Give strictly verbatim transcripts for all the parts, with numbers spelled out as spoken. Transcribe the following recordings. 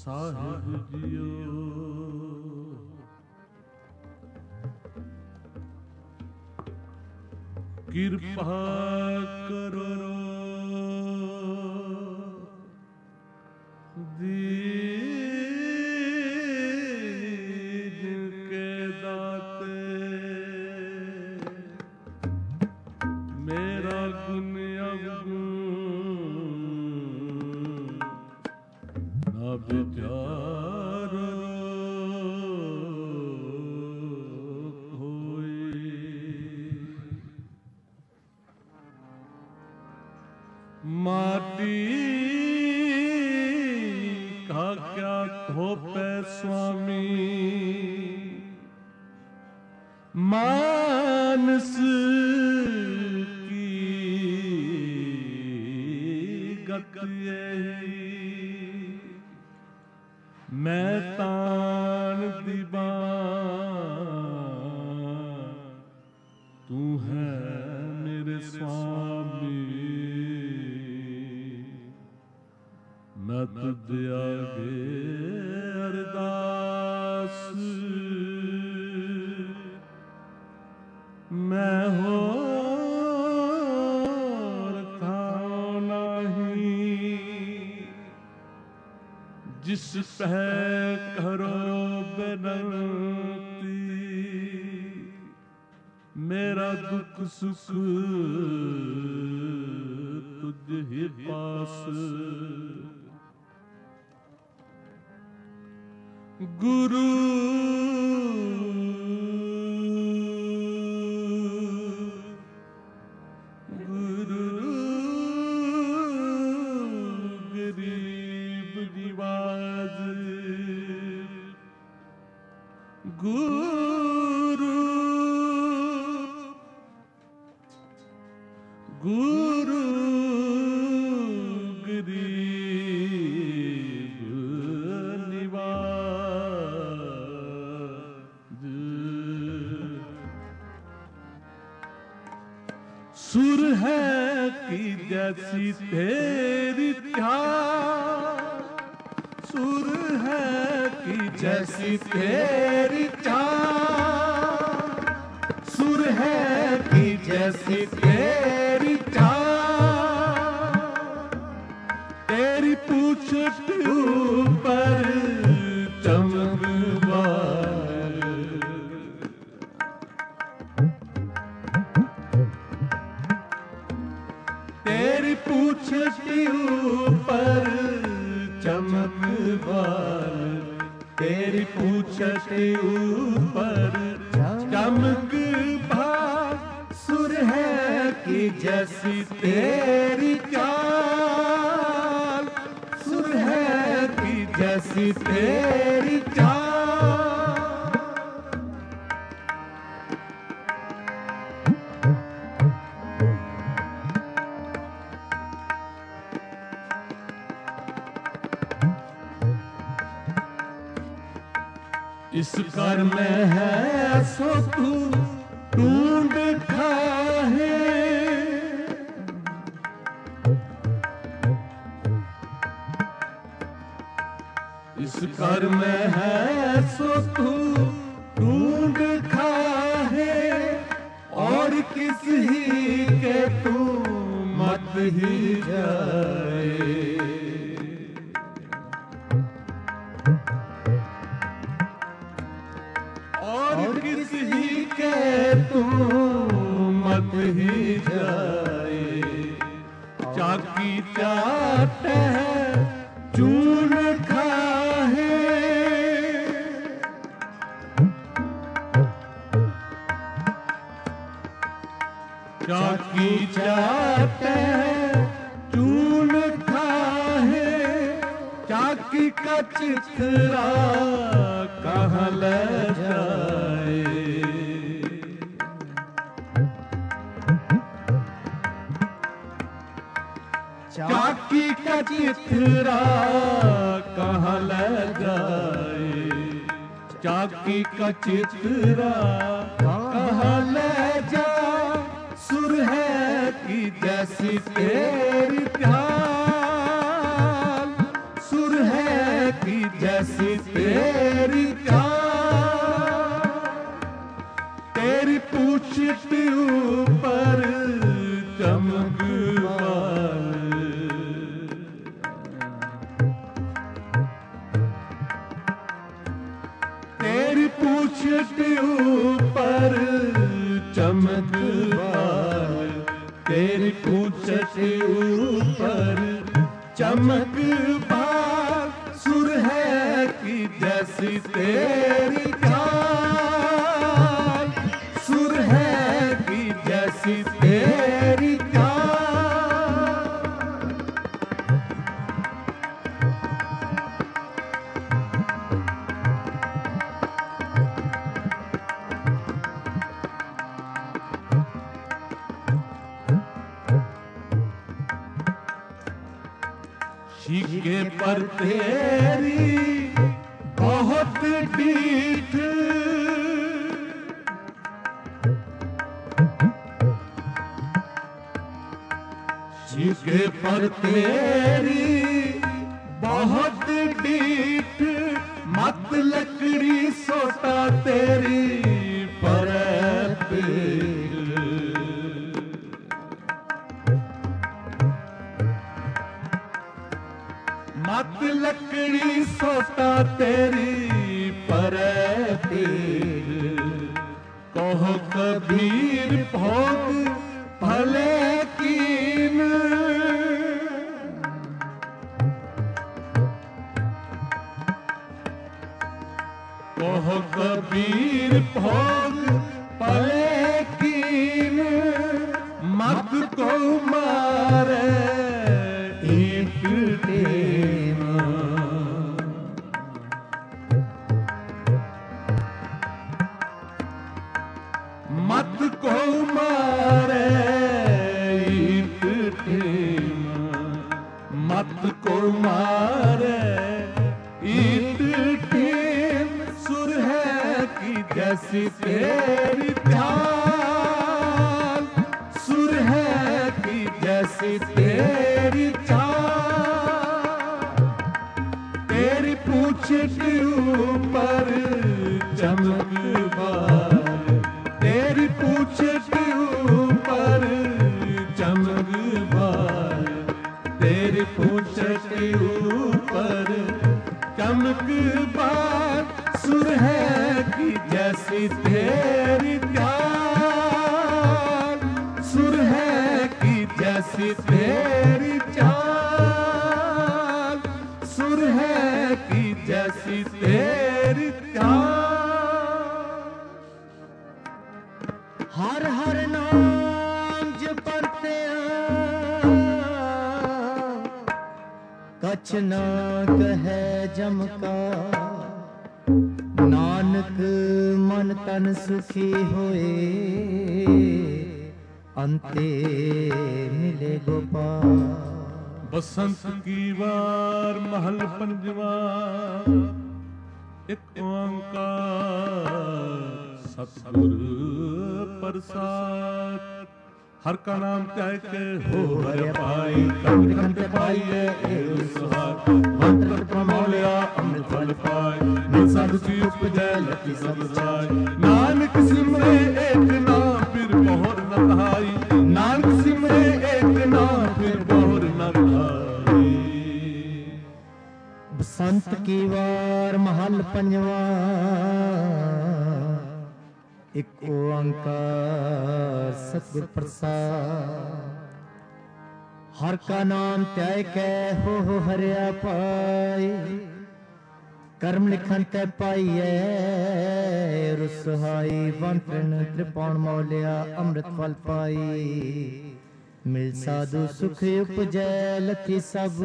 साहिब जियो कृपा करो दीन के दाते मेरा गुण अवगुण न विचारो माटी का क्या थोपे स्वामी मानस की गति यही मैं तान दीवान तू है मेरे स्वामी मैं तुझ आगे अरदास मैं हो था नहीं जिस पे करो बेनती मेरा दुख सुख तुझ ही पास गुरु गुरु गरीब निवाज गुरु गुरु गरीब निवाज सुर है कि जैसी तेरी चाल सुर है कि जैसी तेरी चाल सुर है कि जैसी तेरी चाल तेरी पूछ ऊपर चमकवार तेरी पूछ ऊपर चमकवार तेरी पूछ ऊपर चमक भार सुर है कि जैसी तेरी चाल सुर है कि जैसी तेरी चाल इस घर में है सो तू ढूंढ खाहे इस घर में है सो तू ढूंढ खाहे और किस ही के तू मत ही जाए तू मत ही जाए चाकी चाट है चून खाहे चाकी चाट है चून खाहे चाकी का चिथरा कहाँ ले जाए चाकी का चिथरा कहाँ ले जाए चाकी का चिथरा कहाँ ले जाए सुर है कि जैसी तेरी चाल सुर है कि जैसी तेरी चाल, तेरी पूछ के ऊपर चमक बाल, तेरी पूछ के ऊपर चमक बाल, तेरी पूछ के ऊपर चमक बाल, सुर है कि जैसी तेरी चाल, सुर है कि जैसी तेरी चाल। शीके पर तेरी बहुत डीठ, शीके पर तेरी बहुत डीठ, मत लकड़ी सोता तेरी परत, मत लकड़ी सोता तेरी परत, कहो कबीर भोग भले कीन, कहो कबीर भोग भले कीन, मत को मारे ईट टेमा, मत को मारे ईट टेमा, मत को मारे ईट टेम, सुर है कि जैसी तेरी चाल, सुर है कि जैसी तेरी चाल, तेरी पूछ के ऊपर चमक बाल, तेरी पूछ के ऊपर चमक बाल, तेरी पूछ के ऊपर चमक बाल, सुर है कि जैसी तेरी चाल, सुर है कि जैसी तेरी चाल, सुर है कि जैसी तेरी चाल। हर हर नाम जपते कछ ना कहे जम का, नानक मन तन सुखी होए अंते मिले गोपाल। बसंत की वार महल पंजवा, एक ओंकार सतगुर प्रसाद, हर का नाम त्याग के हो हर पाई, कंठ कंठ पाइए एक सुहाग, मंत्र प्रमोलिया अमृत फल पाए, निज साधु की उपजै लखी सब जाय, नानक सिमरे एक नाम फिर बहुर न कहाई, नानक सिमरे एक नाम फिर बहुर न कहाई। बसंत की वार महल पंजवा, एक ओंकार सतगुर प्रसाद, हर का नाम त्याय कै हो हो हरिया पाई, कर्म लिखन तै पाइए रुसहाई, वंतन त्रिपाण मौलिया अमृत फल पाई, मिल साधु सुख उपजै लखी सब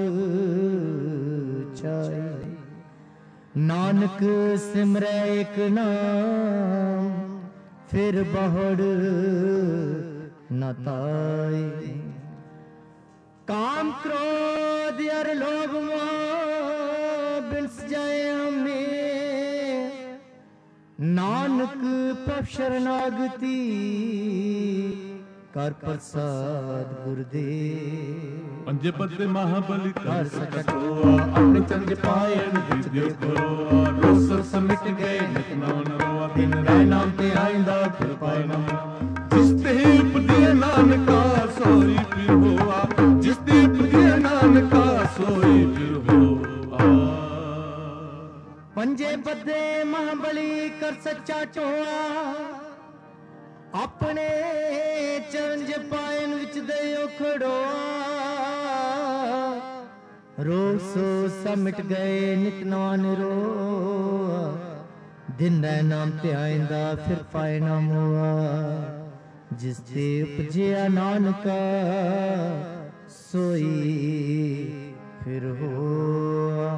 छाई, नानक सिमरै एक नाम फिर बहुड़ न ताई, काम क्रोध अर लोभ मोह बिनस जाए हमें, नानक प्रभ शरणागति कर प्रसाद गुरुदेव पंजे पद्य महाबली कर सकट हुआ अपने चंद पायन विद्य करो रोसर समिट गए नित नवन रोआ दिन राय नाम ते आइंदा फिर पाए नाम जिस ते उपदिया नानका सोई फिर हुआ जिस ते उपदिया नानका सोई फिर हुआ पंजे पद्य महाबली कर सच्चा टोआ अपने चरण पायन विच दयो खड़ोआ रोग सो समिट गए नित नवा निरो दिन रह नाम ते आइंदा फिर पाए नाम हुआ जिस ते उपजिया नानका सोई फिर हुआ।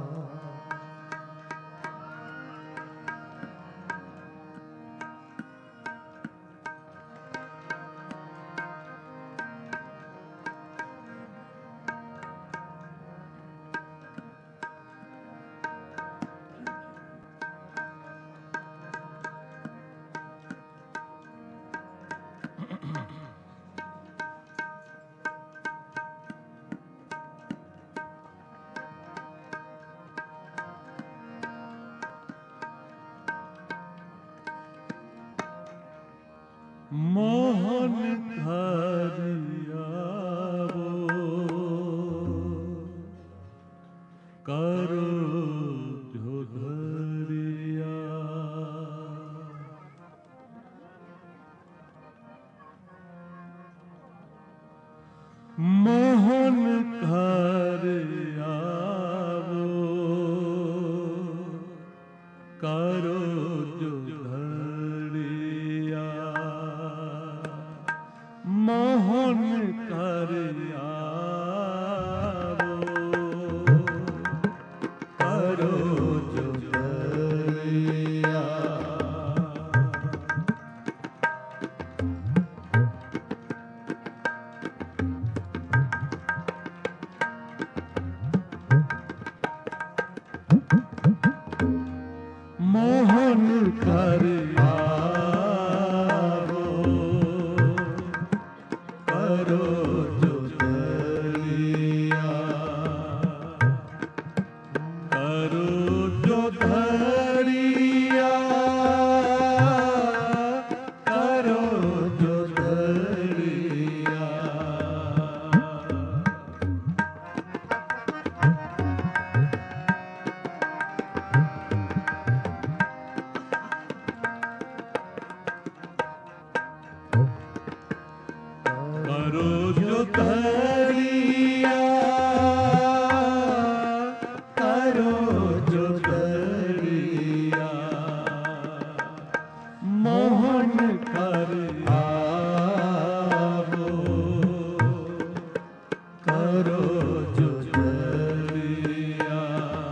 मोहन हरिया करो जो धरिया मोहन हरिया करो जो मोहन करिया करो जो करिया मोहन करिया करो जो धरिया करो जो धरिया करो जो धरिया करो जो धरिया करो जो धरिया मोहन करिया करो जो धरिया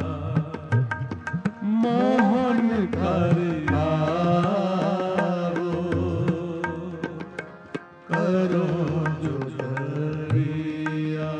मोहन करिया करो जो धरिया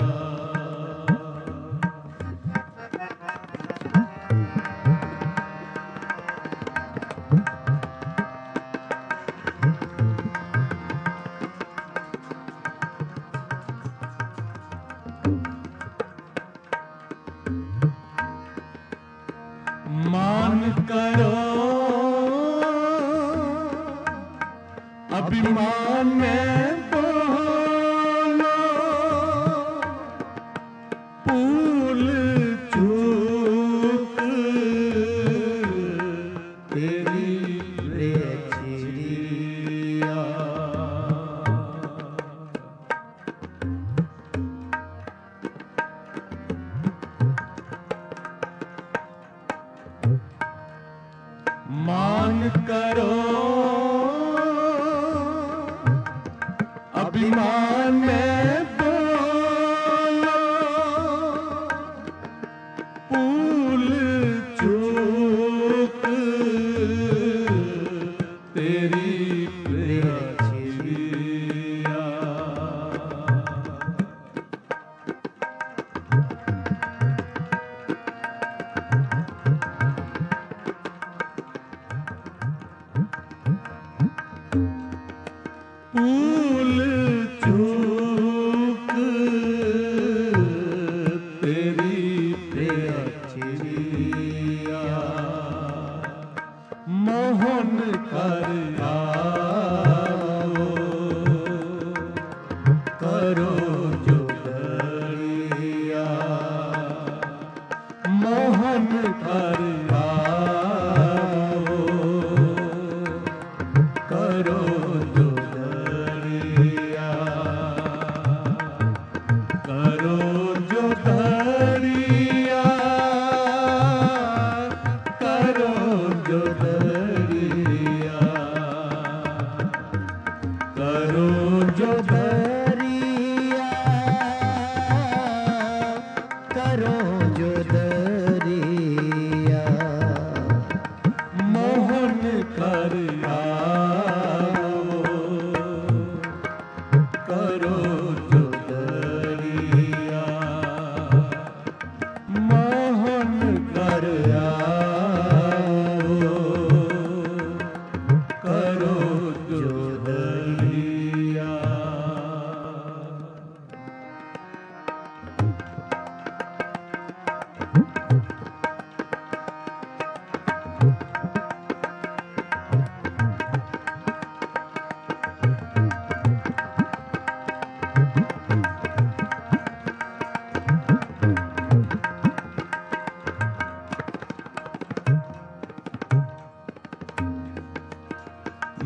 मान करो अभिमान में बोलो भूल चूक तेरी रे चिड़िया मान करो अभिमान में बोलो भूल चूक तेरी प्रिय चिड़िया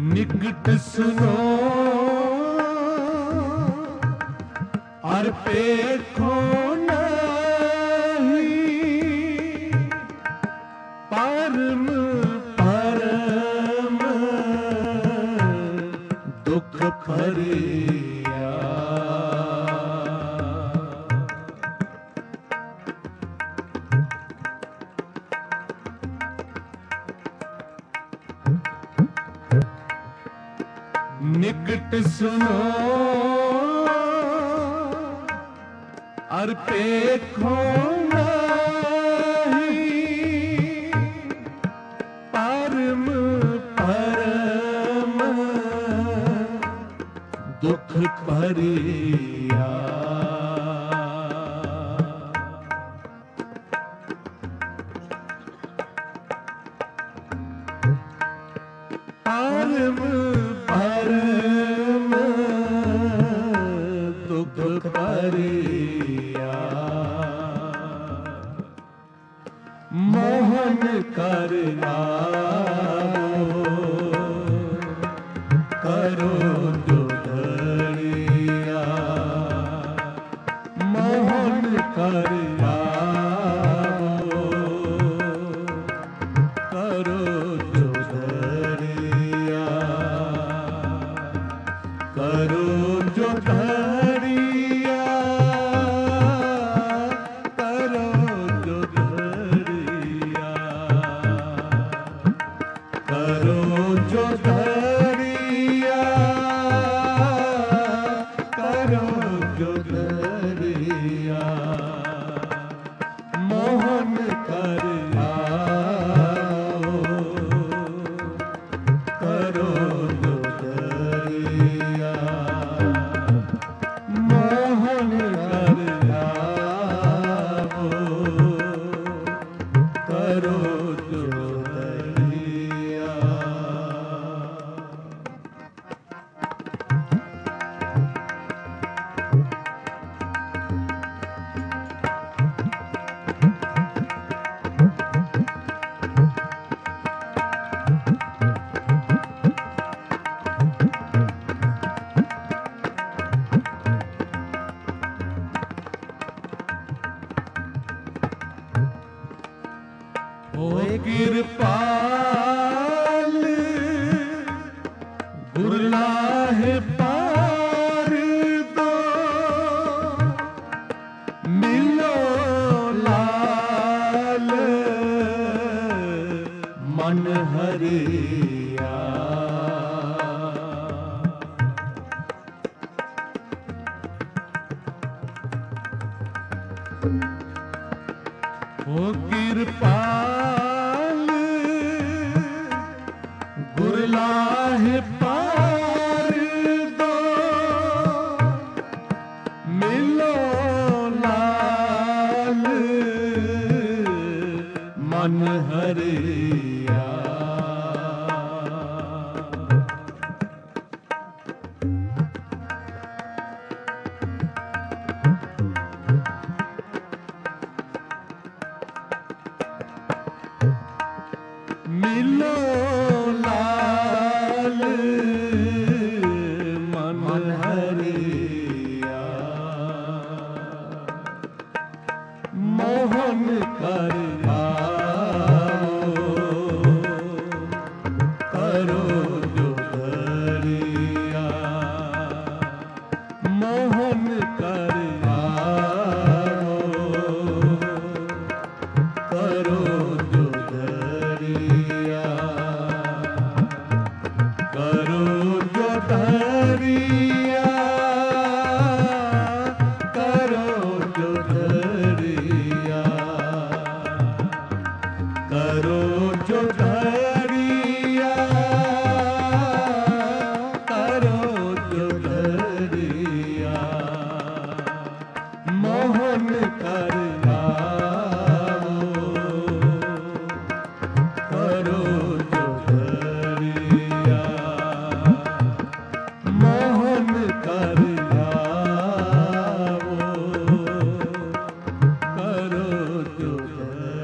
निकट सुनो और पेखो नहीं, परम परम दुख भरिया। निकट सुनो और पेखो नहीं, परम परम दुख भरिया। परम परम दुख भरिया। मोहन करना करो जो धरिया। मोहन करना करो जो धरिया। करो जो धरिया, करो जो धरिया। करो जो धरिया, करो जो धरिया। मोहन करना करो जो धरिया। मोहन करना करो जो धरिया। ओ कृपाल गुरलाहे पार दो, मिलो लाल मन हरिया। ओ कृपाल गुरलाहे पार दो, मिलो लाल मन हरिया। मिलो लाल मन हरिया। मोहन करना करो जो धरिया। मोहन करना करो जो धरिया। करो जो धरिया, करो जो धरिया। करो जो धरिया, करो जो धरिया। मोहन करना करो जो धरिया। मोहन करना करो जो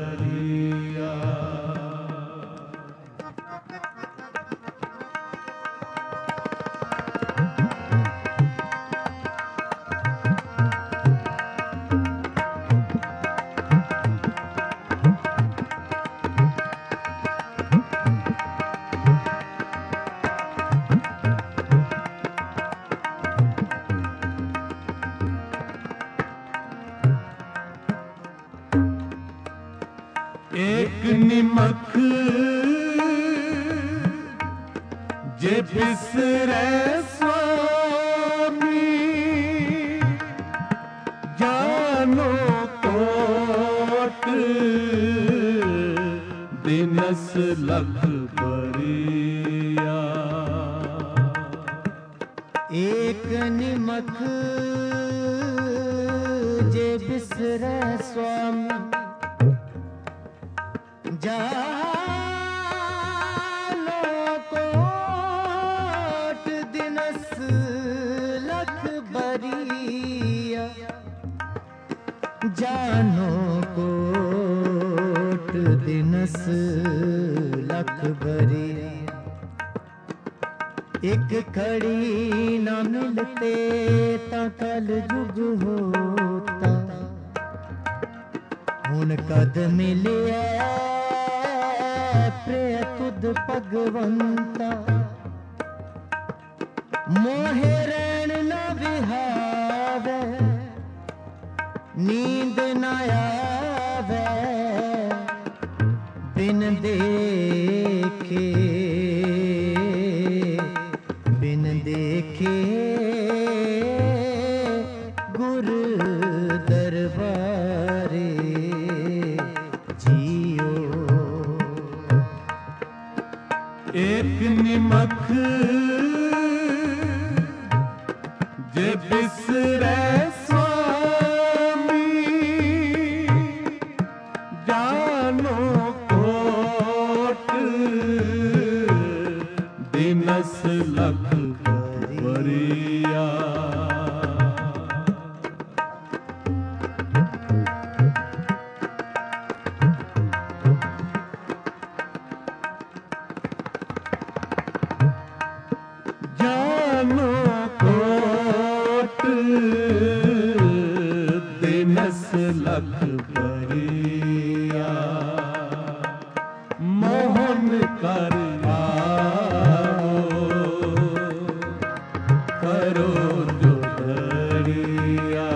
धरिया। निमक जे बिसरे स्वामी जानो कोट दिनस लख बरिया। एक निमक जे बिसरे स्वामी जानो कोट दिनस लख बरिया। जानो कोट दिनस लख बरिया। एक खड़ी न मिलते ता कल जुग होता। हुन कद मिलिया प्रिय तुद भगवंता। मोहे रैन न विहावे नींद न आवे बिन देखे बिन देखे गुरु दरबारे जियो। एक निमक जे बिसरे स्वामी जानो कोट दिनस लख बरिया। जानो कोट दिनस लख बरिया। मोहन कर आओ करो जो धरिया।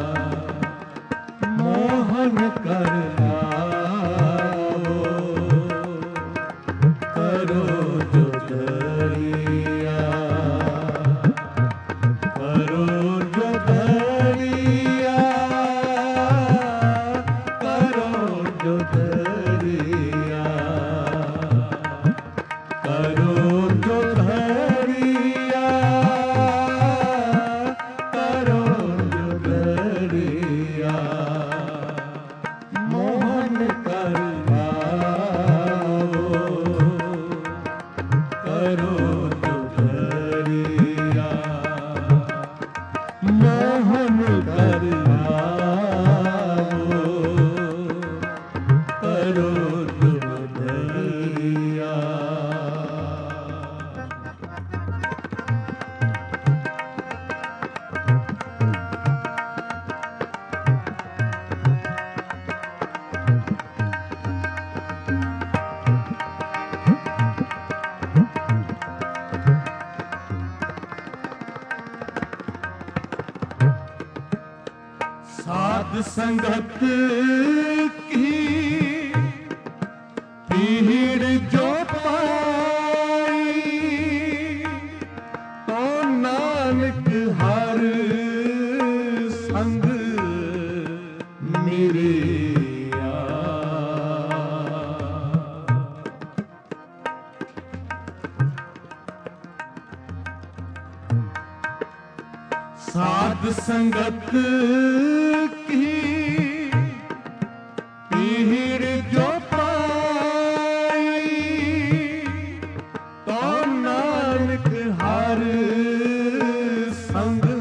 मोहन कर आओ करो जो धरिया। करो जो धरिया करो जो धरिया। करो जो धरिया करो जो धरिया। मोहन कर आओ करो जो धरिया। मोहन कर आओ करो जो धरिया। साध संगत की भीड़ जो पाई तो नानक हर संग मिलिया। साध संगत की भीड़ जो पाई तो नानक हर संग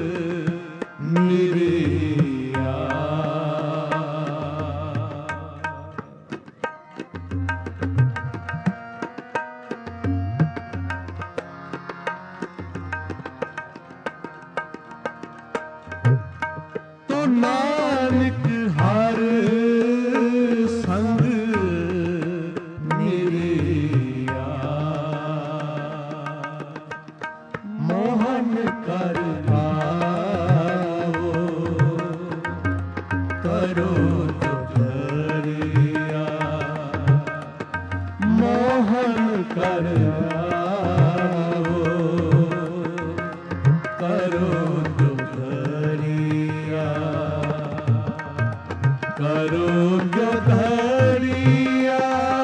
मिलिया। तो कर आओ, करो जो धरिया, करो जो धरिया,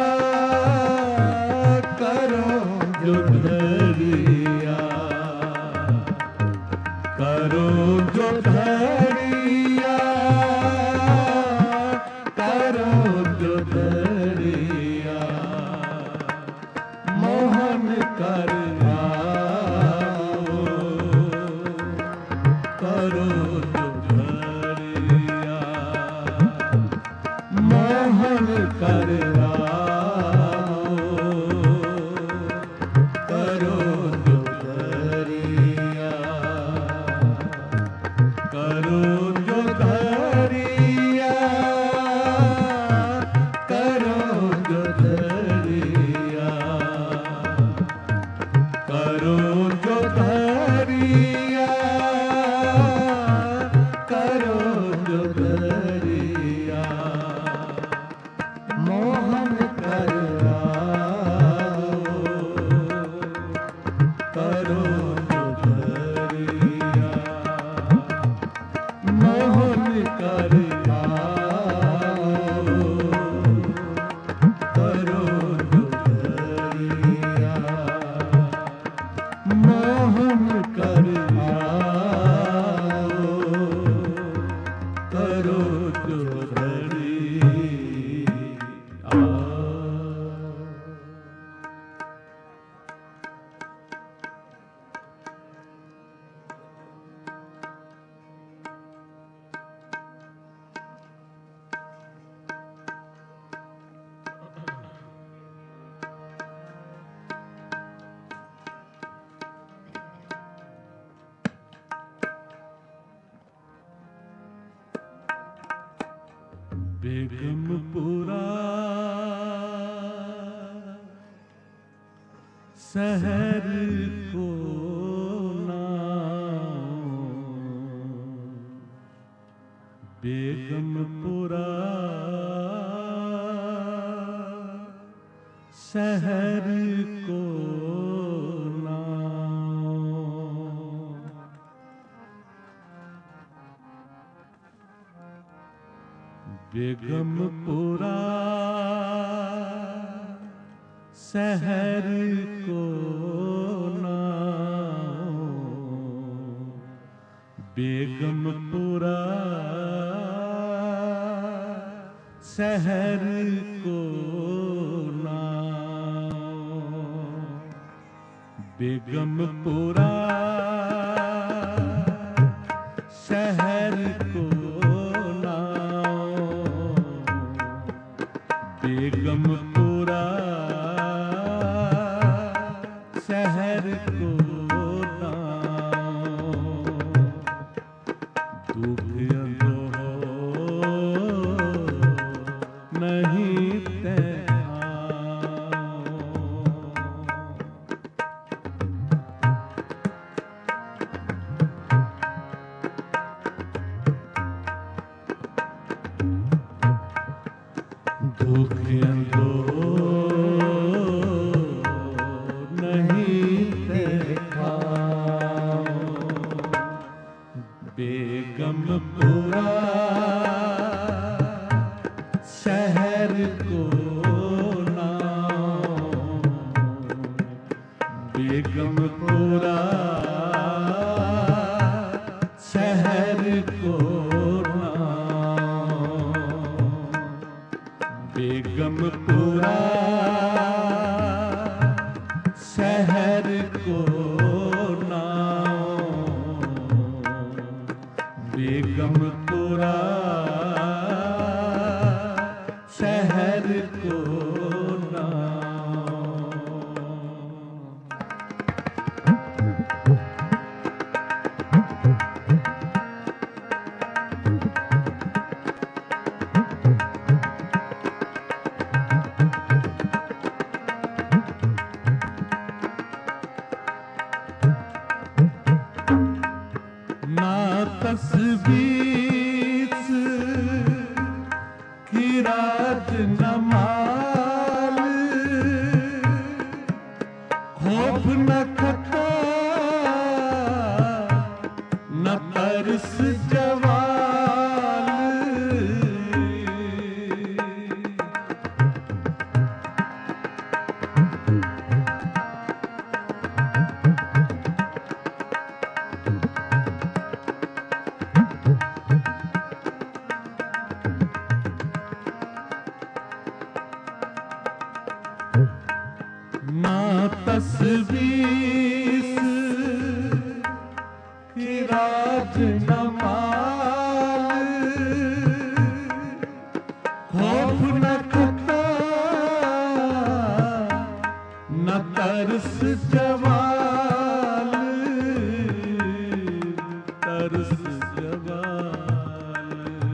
करो जो धरिया, करो जो धरिया, करो जो धरिया, मोहन कर आओ, करो जो धरिया, मोहन कर आओ, करो जो धरिया, करो जो धरिया, करो जो धरिया, करो जो धरिया, करो जो धरिया, मोहन कर आओ, करो जो धरिया, मोहन कर आओ, करो जो धरिया, मोहन कर आओ, करो जो धरिया। बेगमपुरा शहर को नाम, बेगमपुरा शहर को नाम, बेगमपुरा शहर को नाम, बेगमपुरा शहर को नाम, बेगमपुरा शहर को बेगमपुरा शहर को नाम, दुख अंधो नहीं दुख अंधो नहीं देखा, बेगमपुरा शहर को नाम, बेगमपुरा शहर को बेगमपुरा शहर को नाम, बेगमपुरा शहर को नाम। ना तस्वीर की राज न माल, खौफ न खतर न तरस जवाल, तरस जवाल।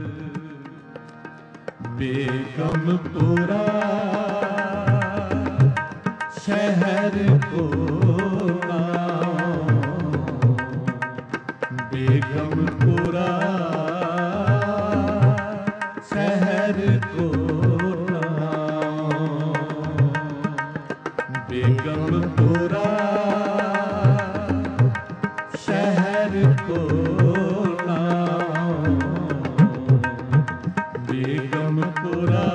बेगमपुरा शहर को बेगमपुरा शहर को बेगमपुरा शहर को बेगमपुरा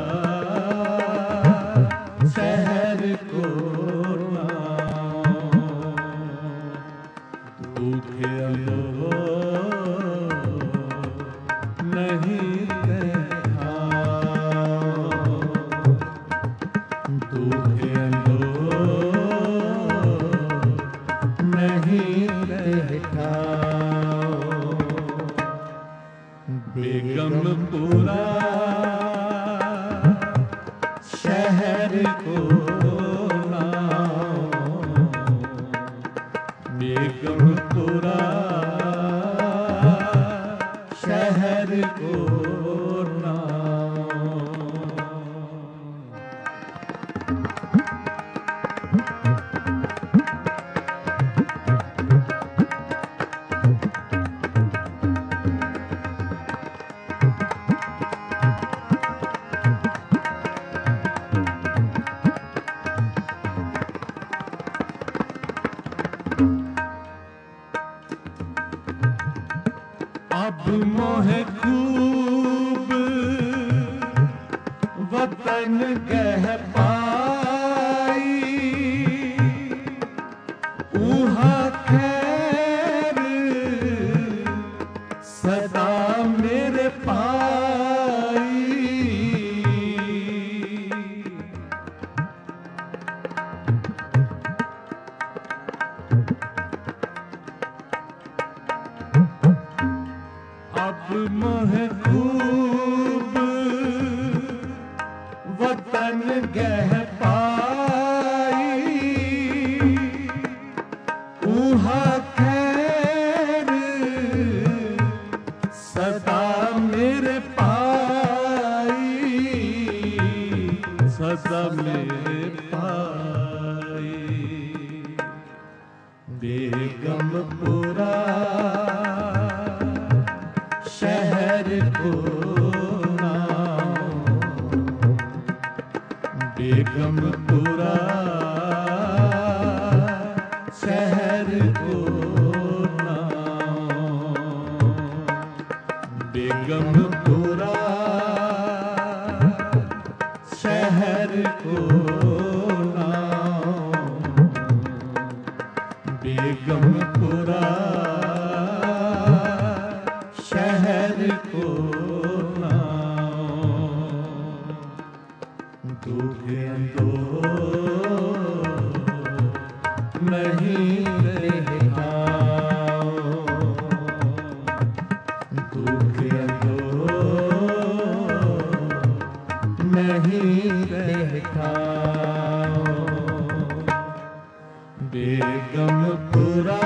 शहर को दुखे अलो नहीं देखा, दुखे अलो नहीं देखा। बेगमपुरा शहर को बेगमपुरा शहर को अब मोहे खूब वतन कह पाई, उहा खैर सदा मेरे पाई। अब मोहे खूब वतन गह पाई, उहा खैर सदा मेरे पाई, सदा मेरे पाई। बेगमपुरा शहर को बेगमपुरा शहर को बेगमपुरा शहर को बेगमपुरा शहर को दुखे तो नहीं देखा, दुखे तो नहीं देखा। बेगमपुरा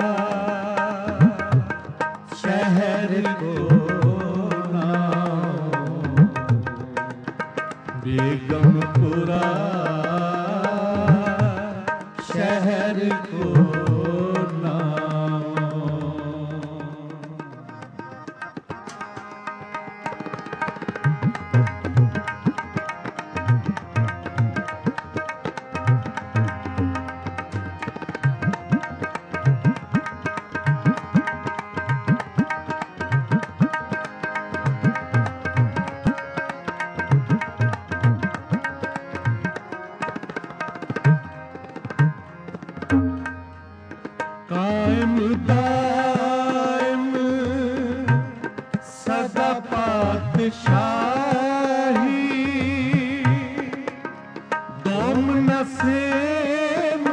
शहर को बेगमपुरा शहर को गोम न सेम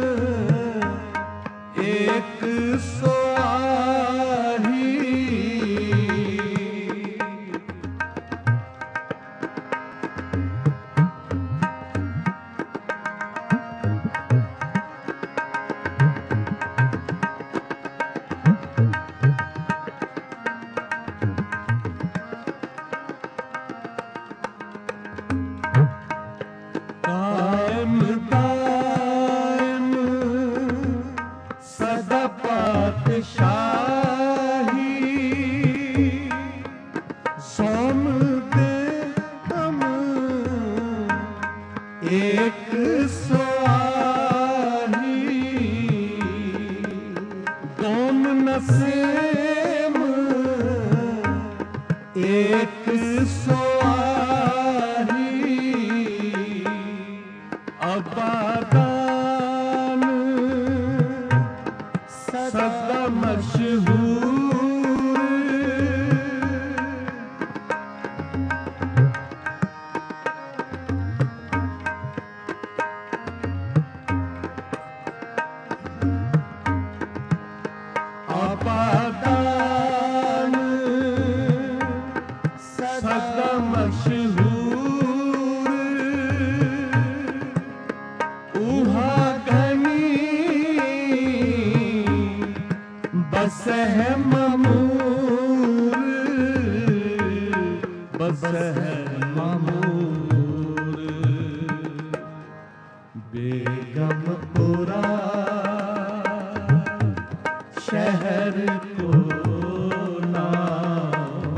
एक सोआही कायम दायम सदा पातशाही सोम दे हम एक सोआही गोम न सेम एक सोआही अबादान सदा मशहूर आबादान सदा मशहूर उहा घनी बस है ममूर बस है ममूर बेगमपुरा शहर को नाम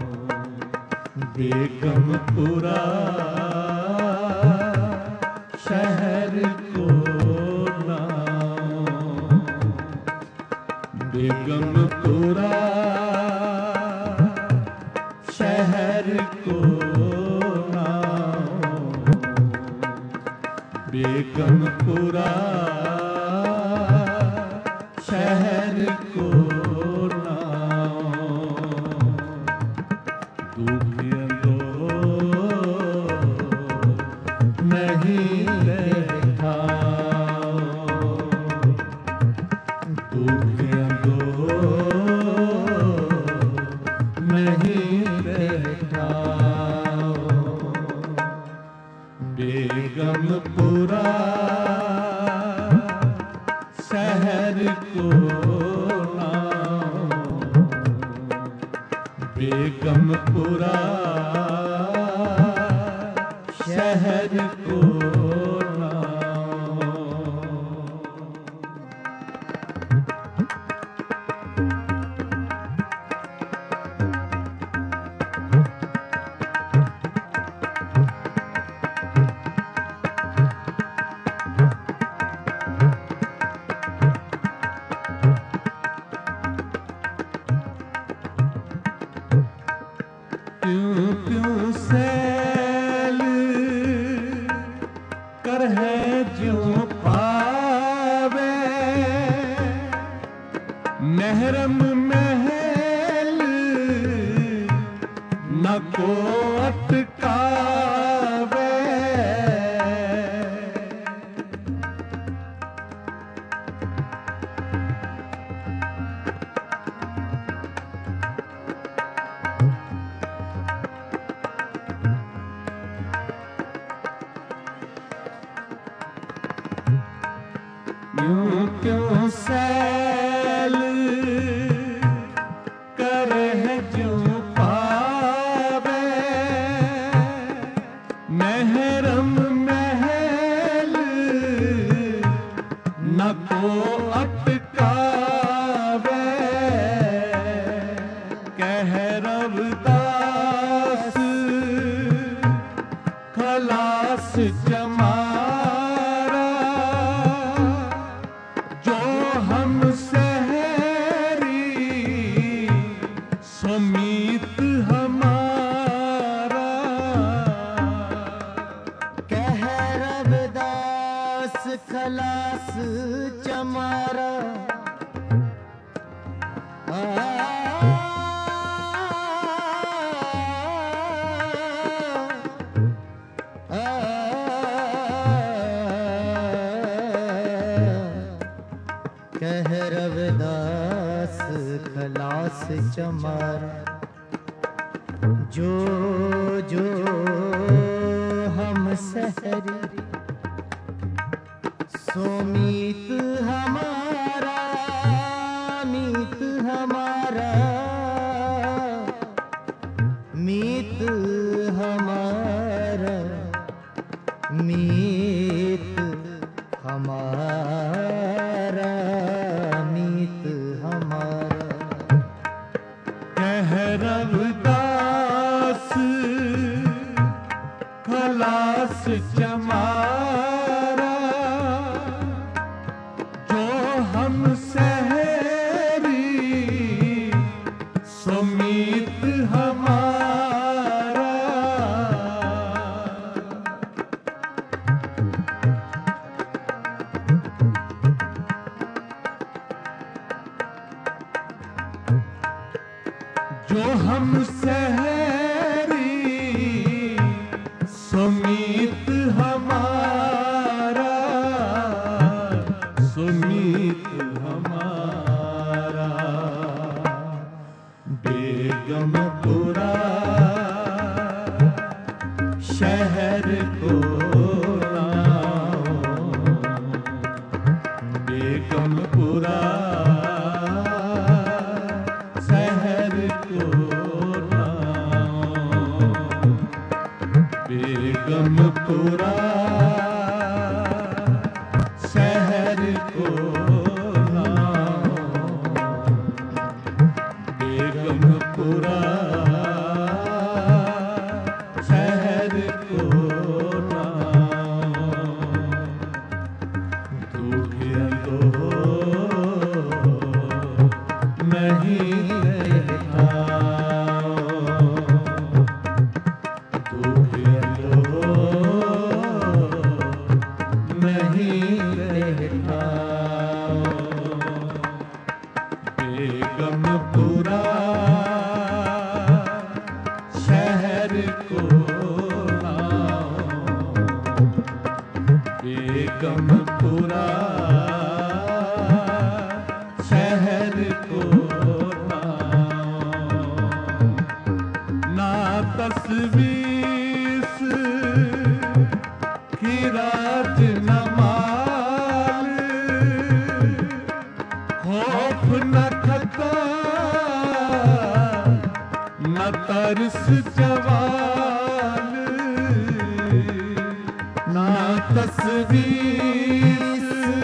बेगमपुरा शहर को नाम बेगमपुरा शहर को नाम बेगमपुरा शहर को नाम दुखियों नहीं देखा दुखियों नहीं देखा बेगमपुरा शहर को नाम बेगमपुरा शहर को नाम क्यों क्यों सैल कर है जो पावे महरम महल न को अटकावे यूं क्यों सैल करे है जो पावे महरम महल न को अटकावे कह रविदास खलास जमारा जो हम सहरी सुमीत हमारा कह रविदास खलास चमारा आ, आ, आ, कह रविदास खलास चमार। जो जो हम सहरी सो मीत हमारा, मीत हमारा, मीत हमारा, मीत हमारा, मीत हमारा। कह रविदास खलास चमारा, जो हम सहरी सो मीत हमारा। जो हम सहरी सुमीत हमारा, सुमीत हमारा। बेगमपुरा शहर को नाओ, बेगमपुरा शहर को नाओ, बेगमपुरा शहर को नाओ, बेगमपुरा शहर को नाओ। दुखिया तो नहीं देखा, दुखिया तो नहीं देखा। बेगमपुरा शहर को नाओ, बेगमपुरा शहर को नाओ। ना तस्वीर की राज न माल, खौफ न खता न तरस जवाल। ना तस्वीर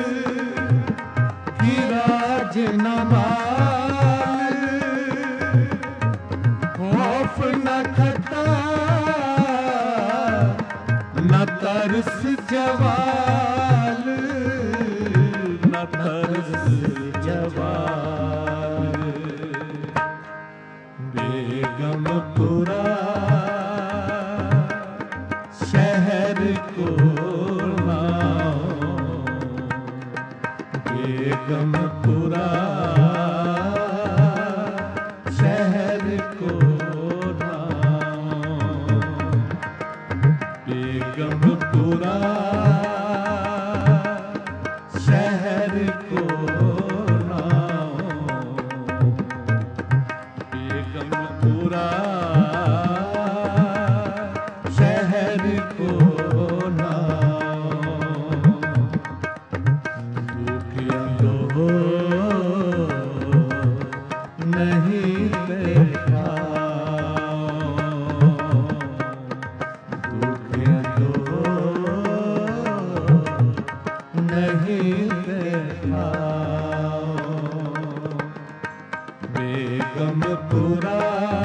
की राज न माल, खौफ न खता न तरस जवाल, न तरस जवाल। बेगमपुरा शहर को नाओ, बेगमपुरा शहर को नाओ, बेगमपुरा शहर को नाओ, बेगमपुरा शहर को नाओ। दुखिया तो नहीं देखा, दुखिया तो नहीं देखा। बेगमपुरा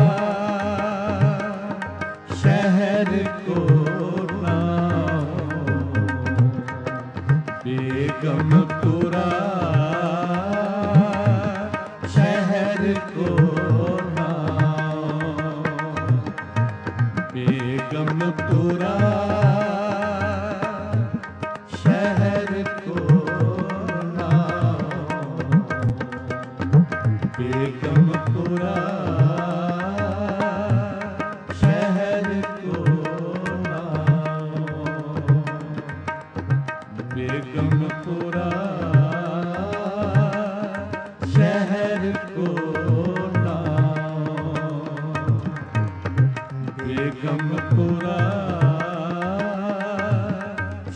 शहर को नाओ, बेगमपुरा शहर को नाओ, बेगमपुरा शहर को नाओ, बेगमपुरा शहर को नाओ, बेगमपुरा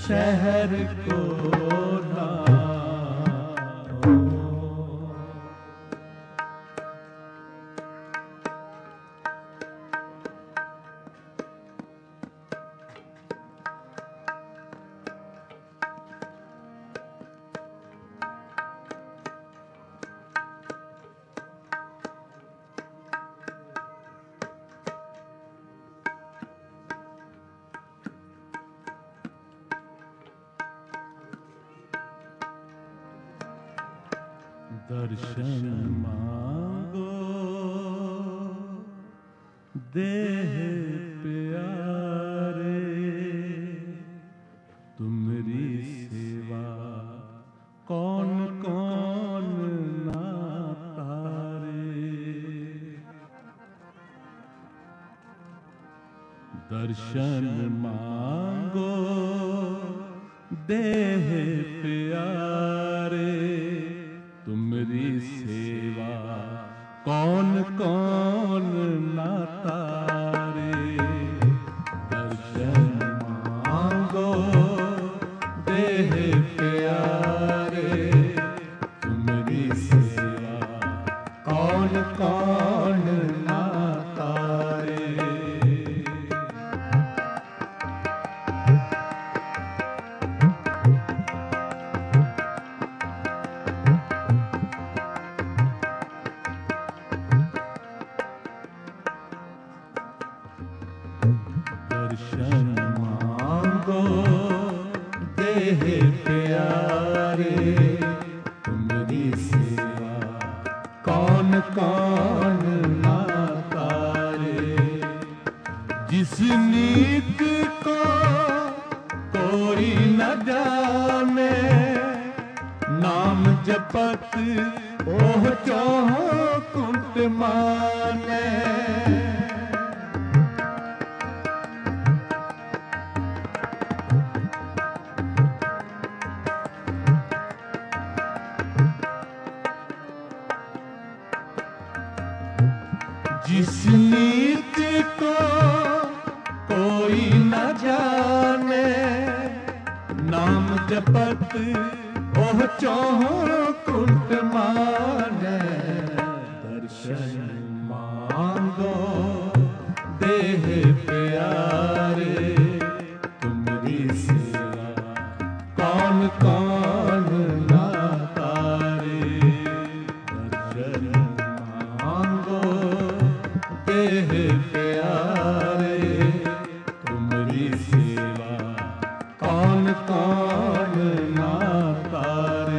शहर को दर्शन मांगो देह प्यारे, तुम्हारी सेवा कौन कौन ना तारे। दर्शन मांगो देह प्यारे, तुम्हारी सेवा कौन कौन ना तारे। दर्शन मांगो देह प्यारे, तुम्हारी सेवा कौन कौन ना तारे। दर्शन मांगो देह प्यारे, तुम्हारी सेवा कौन कौन ना तारे। जिस नीत को कोई न जाने, नाम जपत ओह चौहो कुंट माने। जिस नीत को कोई न जाने, नाम जपत ओह चौहो कुंट माने। दर्शन मांगो देह प्यारे, तुम्हारी सेवा कौन कौन ना तारे। दर्शन मांगो देह प्यारे, तुम्हारी सेवा कौन कौन ना तारे।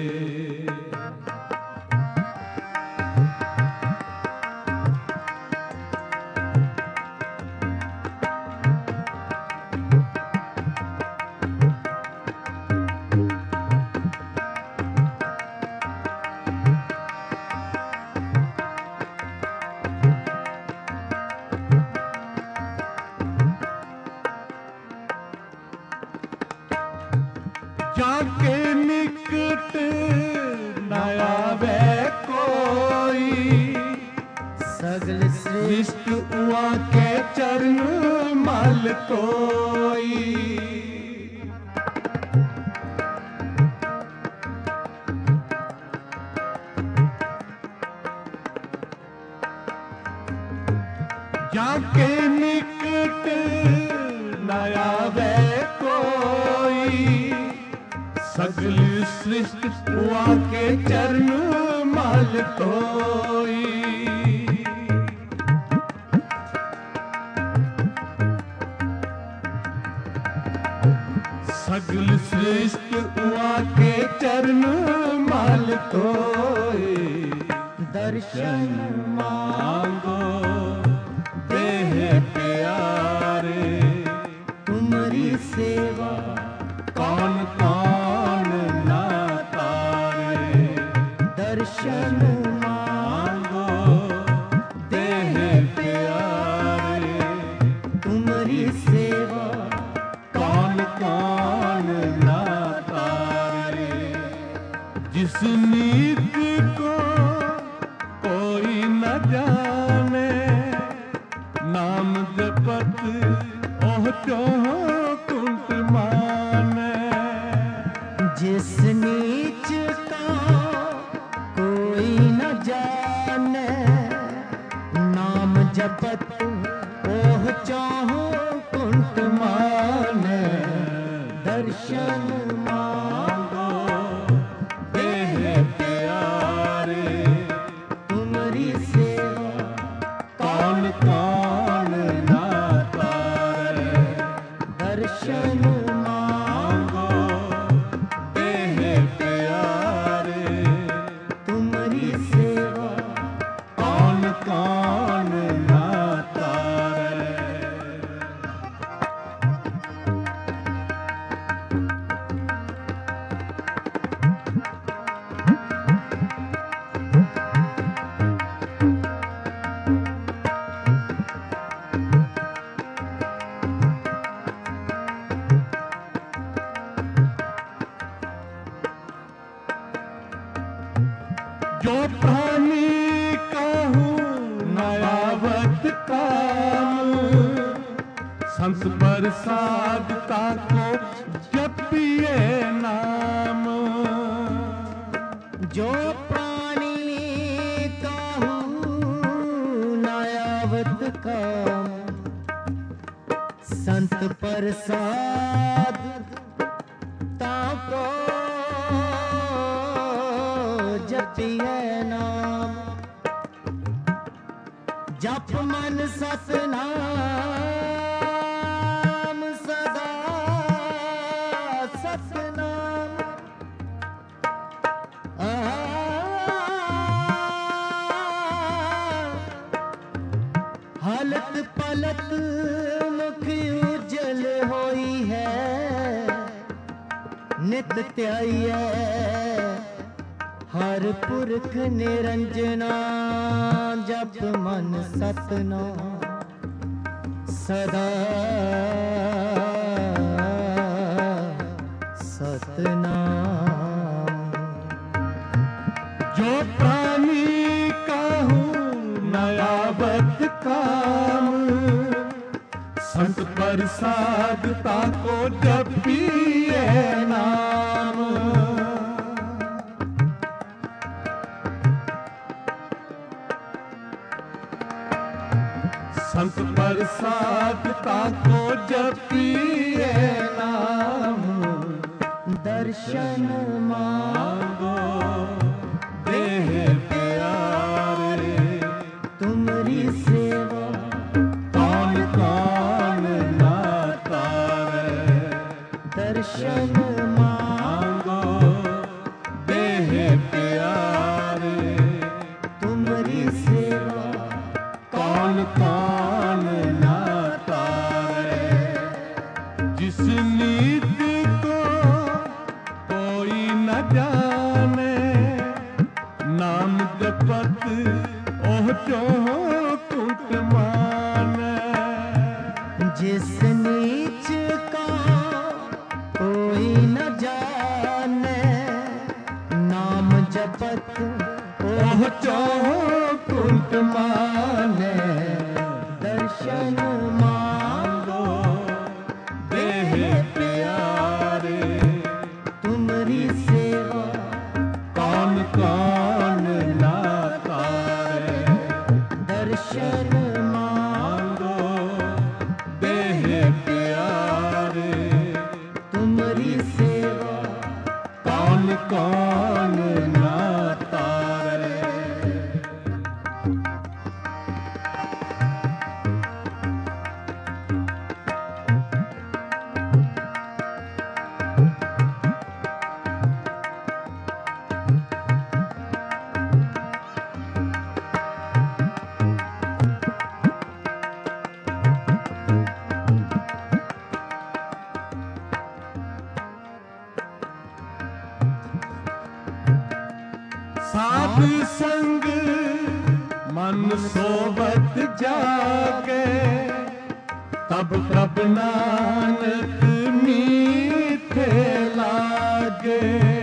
जाके निकट न आवे कोई, सगल सृष्ट उआ के चरण मल कोई। जाके निकट न आवे कोई, सगल सृष्टि हुआ के चरण मल कोई। सगल सृष्टि हुआ के चरण मल कोई। दर्शन मांगो देह प्यारे, तुम्हारी सेवा कौन कौन ना तारे। दर्शन मांगो देह प्यारे, तुम्हारी सेवा कौन कौन ना तारे। जिस नीत को कोई न जाने, नाम जपत ओह चौहो कुंट माने। जपत ओह चाहो कुंठ माने दर्शन मांगो देह प्यारे तुम्हारी सेवा कौन कौन ना तारे दर्शन मांगो देह प्यारे तुम्हारी सेवा कौन कौन ना तारे। जो प्राणी कहूँ नयावत काम संत प्रसादता को जपिए नाम। जो प्राणी कहूँ नयावत काम संत प्रसाद ताको जपिए नाम। जप मन सतनाम सदा सतनाम। आ हलत पलत मुख उजल होई है नित त्याइए हर पुरख निरंजना। जप मन सतनाम सदा सतनाम। जो प्राणी कहूँ नयावत काम संत प्रसादता को जपिए नाम। संत प्रसादता को जपिए नाम। दर्शन मांगो देह प्यारे तुम्हारी सेवा कौन कौन ना तारे दर्शन मांगो देह प्यारे तुम्हारी सेवा कौन कौन ना तारे। जिस नीति को कोई न जाने नाम जपत ओह जो कुट माने। जिस नीच का कोई न जाने नाम जपत ओह जो कुट माने। दर्शन मांगो देह प्यारे तुम्हारी सेवा कौन कौन ना तारे दर्शन मांगो देह प्यारे तुम्हारी सेवा कौन कौन ना तारे। साध संग मन सोबत जागे तब तब नानक मीठे लागे।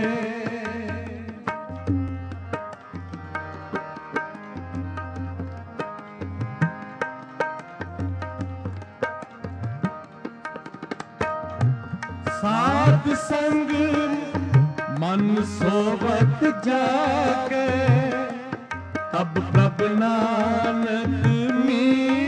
साध संग मन सोबत जागे तब प्रभ नानक मी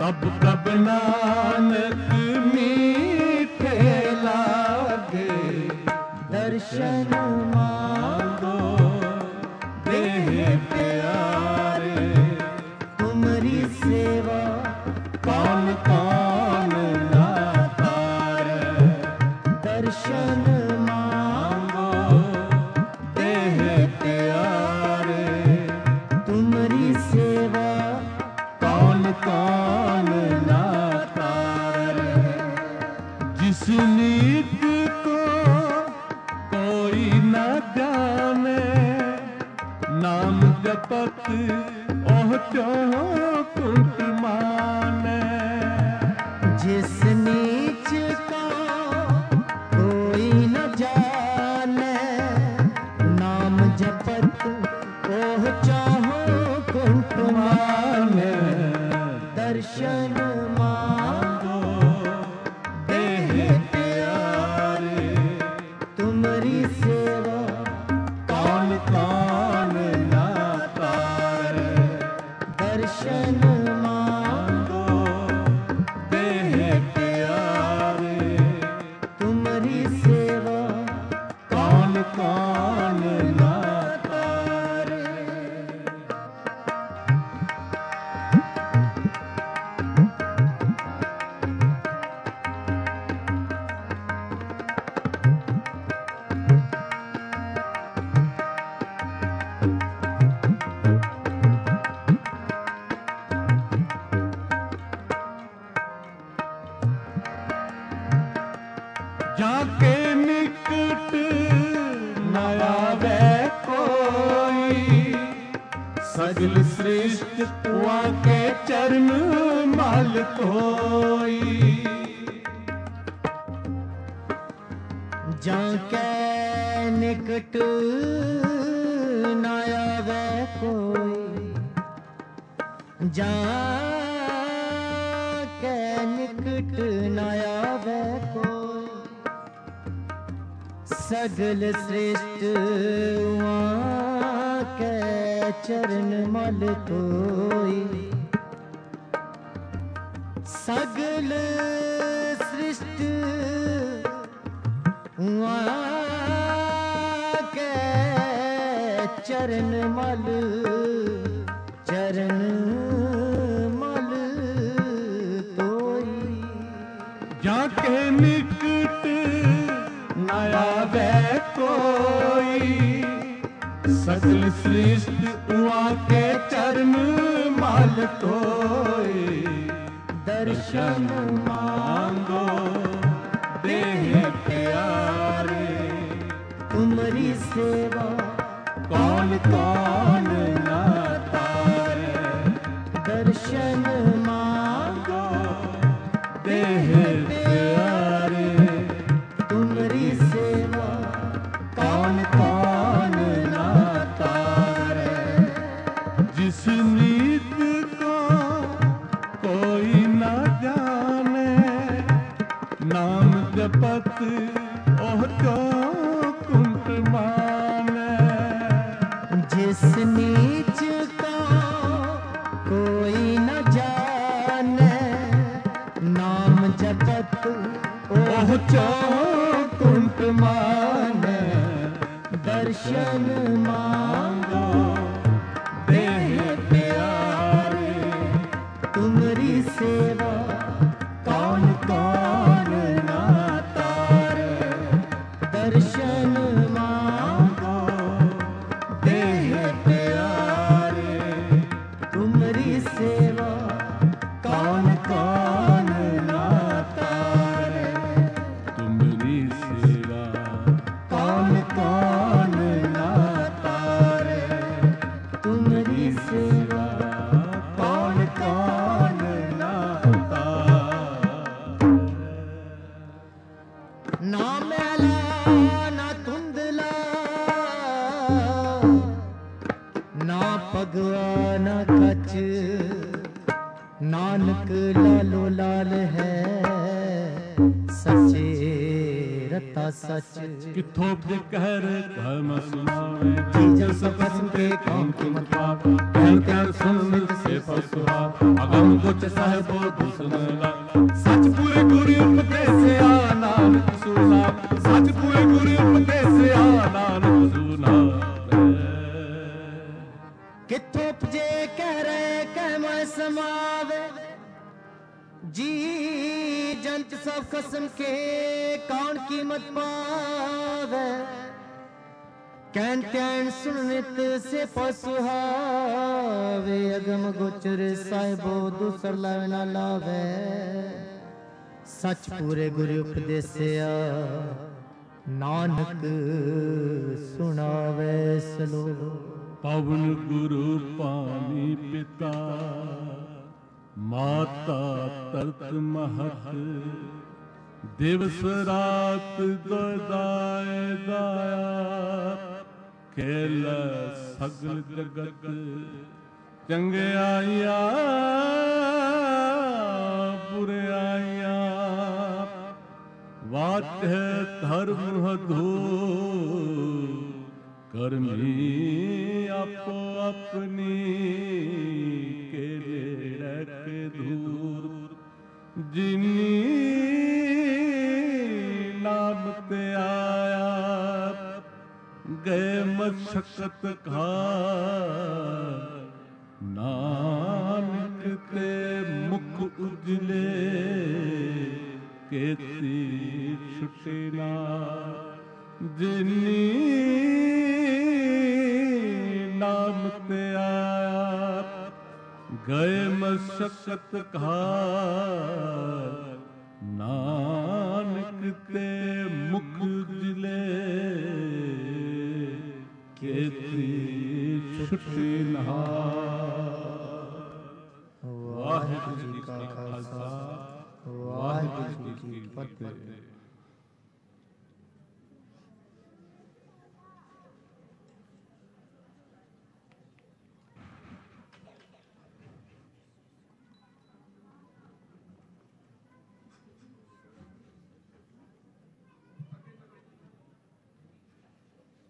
कब कब नानक मीठे लागे, दर्शन मांगो देह प्यारे, तुम्हारी सेवा कौन कौन ना तारे, दर्शन मांगो देह प्यारे, तुम्हारी सेवा कौन कौन ना तारे। जिस नीत को कोई न जाने, नाम जपत ओह चौकुंठ माने। जिस नीच का कोई न जाने, नाम जपत ओह चाहो कुंठ माने। दर्शन मांगो देह प्यारे, तुम्हारी सेवा कौन कौन ना तारे, दर्शन मांगो देह प्यारे, तुम्हारी सेवा कौन कौन ना तारे। जाके निकट न आवे कोई, सगल सृष्टि वाके चरण मल कोई। जाके निकट न आवे कोई, जाके निकट न आवे कोई। सगल श्रेष्ठ वहाँ के चरण मल कोई। सगल सृष्ट वहाँ के चरण मल, चरण मल तोई। जाके निकट न आवे कोई, सगल सृष्टि वाके चरण मल कोई। दर्शन मांगो देह प्यारे, तुम्हारी सेवा कौन कौन ना तारे, दर्शन मांगो देह प्यारे, तुम्हारी सेवा कौन कौन ना तारे। जिस नीत को कोई न जाने, नाम जपत ओह चौकुंठ माने। जिस नीच का कोई न जाने, नाम जपत ओह चौकुंठ माने। दर्शन मांगो देह प्यारे, तुम्हारी सेवा कौन कौन ना तारे, दर्शन मांगो देह प्यारे, तुम्हारी सेवा कौन कौन ना तारे। तुम्हारी सेवा कौन कौन ना तारे, तुम्हारी सेवा कौन कौन ना तारे। ना मैला ना धुंधला, ना पगवा ना कच, नानक लालो लाल है सचे रता सच। किथों के कहर कहम सुनावे, चीजन सब कसम के कौन कीमत पाप कहन कहन सुन नित से फसुहा। अगम कुछ साहिबो उपजे कह रहे कह मैं समावे जी जंत सब कसम के कौन कीमत पावे कैन कैन सुनित से पसुहावे अगम गोचर साहिबो दूसर लावे ना लावे सच पूरे गुरु उपदेसिया नानक सुनावे सलो पवन गुरु पानी पिता माता तरत महत दिवस रात दाय दाया खेल सगल जगत चंगे आइया बुरे आइया वाच है धर्म हधो करमी आपो अपनी के रख दूर जिनी नाम ते आया गए मशक्कत खार नानक ते मुख उजले केती छुटे ना जिनी नाम ते आया गए मशक्कत खार नानक ते मुख उजले केती छुटे ना। वाहिगुरू जी का खालसा वाहिगुरू जी की फतेह।